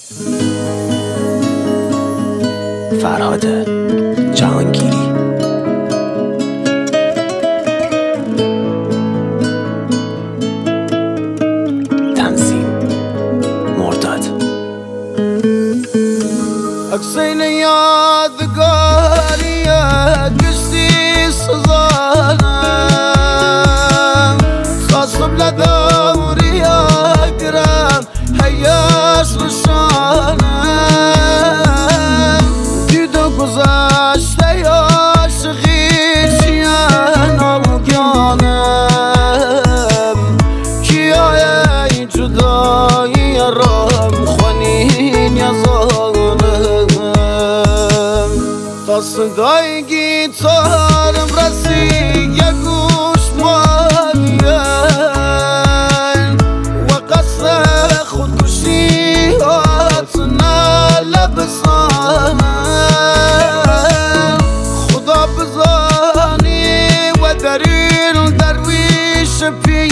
فرهاد جهانگیری. تنظیم مرداد. اکسین یادگاریه گشتی سزانم خاصم لدوری اگرم حیاس رشانم دیدو گذشته عاشقی چیان آگانم کیای جدایی رام خونین یزانم تا صدای گیتارم رسید یه گوش مانیم و قصد خودکشی هاتنا لبسانم خدا بزانی و دریل درویش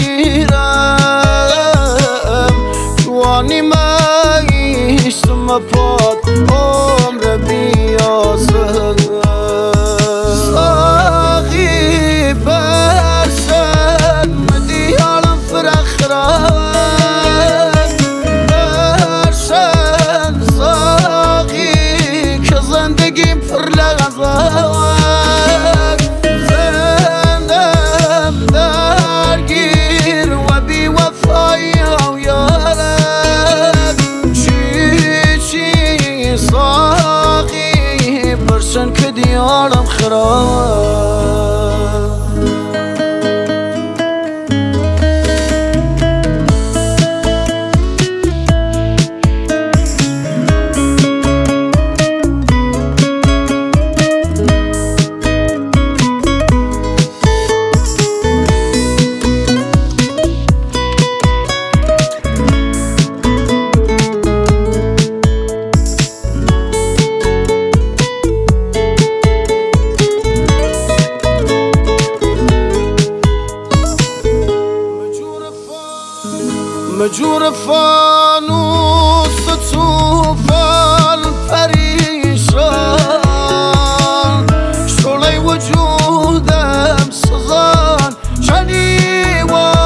پیرم جوانی مایشتم پاد عمر بیاسم ساقی برشن مدیالم فرخرم برشن ساقی که زندگیم پر لغزم زندم درگیر و بی وفایی و یارم چی ساقی برشن که دیارم خراب مجور فانوس طوفان پریشان شعله وجودم سزان چنی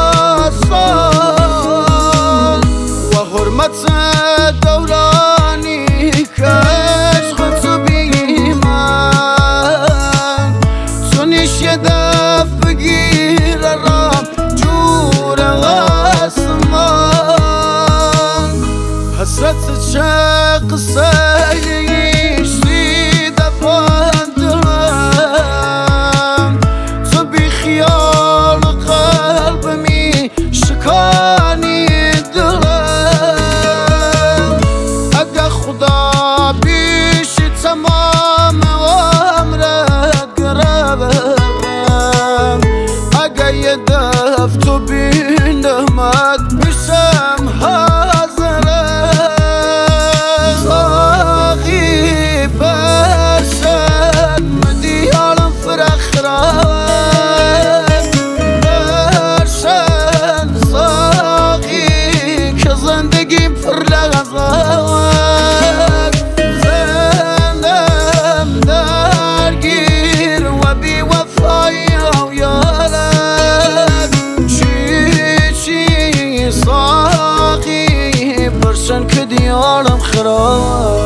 واسان و حرمت دورانی که عشق تو بی من تو نیش یه دف بگیر رام جور حسرت چه قصه ایشتی دفاندم تو بی خیال قلبمی شکانی دلم اگه خدا بیشی تمام عمرت گربم اگه یه دف تو بینمت میشم زندگیم پر لغزم زندم درگیر و بی وفایی و یارم چی ساقی برشن که دیارم خراب